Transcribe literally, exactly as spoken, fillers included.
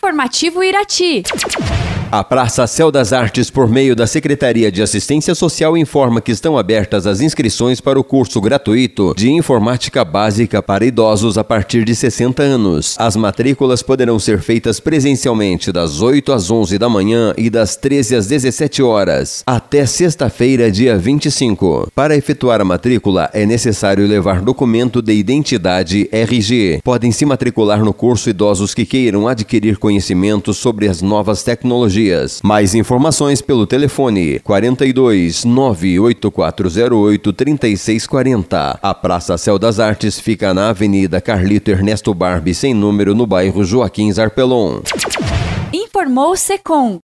Informativo Irati. A Praça Céu das Artes, por meio da Secretaria de Assistência Social, informa que estão abertas as inscrições para o curso gratuito de Informática Básica para idosos a partir de sessenta anos. As matrículas poderão ser feitas presencialmente das oito às onze da manhã e das treze às dezessete horas, até sexta-feira, dia vinte e cinco. Para efetuar a matrícula, é necessário levar documento de identidade R G. Podem se matricular no curso idosos que queiram adquirir conhecimentos sobre as novas tecnologias. Mais informações pelo telefone quarenta e dois, nove oito quatro zero oito, três seis quatro zero. A Praça Céu das Artes fica na Avenida Carlito Ernesto Barbi, sem número, no bairro Joaquim Zarpelon. Informou Secom.